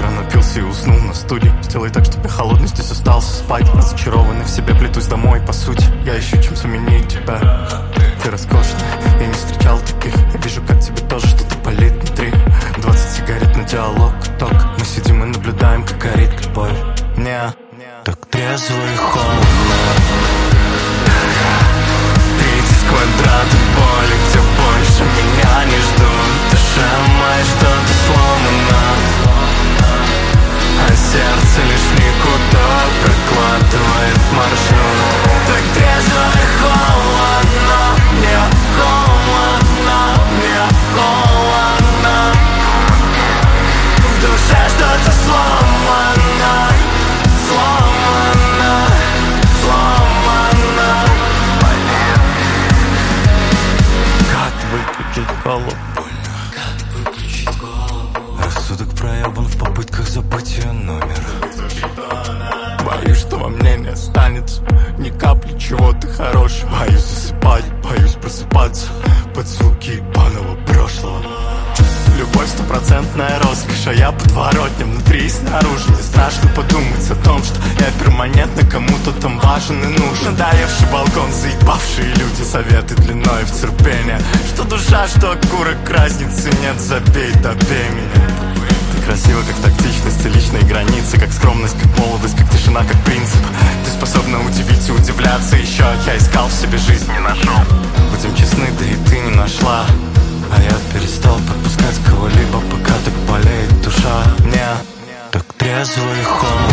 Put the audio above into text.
Вчера напился и уснул на стуле. Сделай так, чтобы я холодный здесь остался спать. Разочарованный в себе, плетусь домой, по сути. Я ищу, чем заменить тебя. Ты роскошная, я не встречал таких. Я вижу, как тебе тоже что-то палит внутри. 20 сигарет на диалог, ток. Мы сидим и наблюдаем, как горит любовь. Не, так трезво и холодно. 30 квадратов боли, где больше меня не ждут. Душа моя что-то сломана, а сердце лишь никуда прокладывает маршрут. Так трезво и холодно, мне холодно, мне холодно. В душе что-то сломано, сломано, сломано. Как выключить голову? Рассудок проебан в попытках забыть ее номер. Боюсь, что во мне не останется ни капли чего-то хорошего. Боюсь засыпать, боюсь просыпаться под звуки ебаного прошлого. Любовь стопроцентная роскошь, а я подворотня внутри и снаружи. Мне страшно подумать о том, что я перманентно кому-то там важен и нужен. Надоевший балкон, заебавшие люди, советы длиной в терпение. Что душа, что окурок, разницы нет, забей, добей меня. Ты красива, как тактичность и личные границы, как скромность, как молодость, как тишина, как принцип. Ты способна удивить и удивляться еще. Я искал в себе жизнь, не нашел. Будем честны, да и ты не нашла. А я перестал подпускать кого-либо, пока так болеет душа. Мне так трезво и холодно.